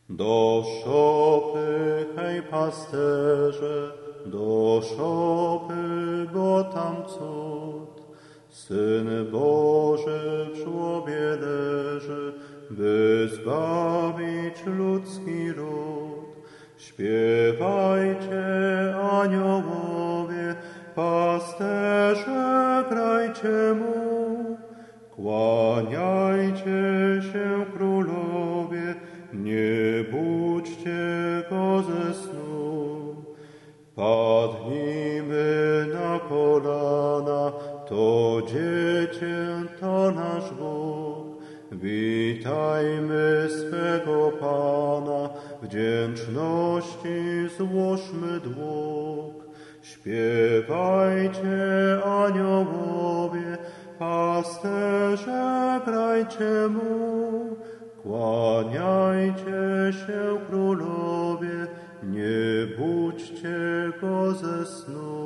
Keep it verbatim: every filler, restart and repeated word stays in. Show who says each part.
Speaker 1: Do szopy, hej pasterze, do szopy, bo tam cud. Syn Boży w żłobie leży, by zbawić ludzki ród. Śpiewajcie, aniołowie, pasterze, grajcie mu. Kłaniajcie się, królowie, nie budźcie go ze snu. Padnijmy na kolana, to dziecięta nasz Bóg. Witajmy swego Pana, wdzięczności złóżmy dług. Śpiewajcie, aniołowie, pasterze, grajcie mu. Kłaniajcie się, królowie, nie budźcie go ze snu.